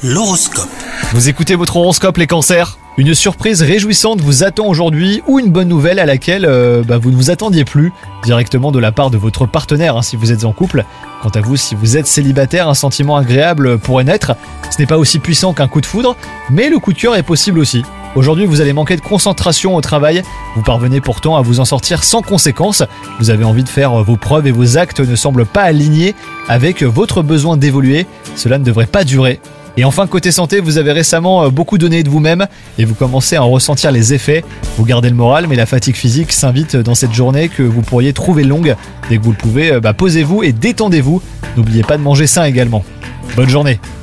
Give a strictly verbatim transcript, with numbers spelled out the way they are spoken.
L'horoscope. Vous écoutez votre horoscope les cancers ? Une surprise réjouissante vous attend aujourd'hui ou une bonne nouvelle à laquelle euh, bah, vous ne vous attendiez plus directement de la part de votre partenaire hein, si vous êtes en couple. Quant à vous, si vous êtes célibataire, un sentiment agréable pourrait naître. Ce n'est pas aussi puissant qu'un coup de foudre, mais le coup de cœur est possible aussi. Aujourd'hui, vous allez manquer de concentration au travail. Vous parvenez pourtant à vous en sortir sans conséquence. Vous avez envie de faire vos preuves et vos actes ne semblent pas alignés avec votre besoin d'évoluer. Cela ne devrait pas durer. Et enfin, côté santé, vous avez récemment beaucoup donné de vous-même et vous commencez à en ressentir les effets. Vous gardez le moral, mais la fatigue physique s'invite dans cette journée que vous pourriez trouver longue. Dès que vous le pouvez, bah, posez-vous et détendez-vous. N'oubliez pas de manger sain également. Bonne journée.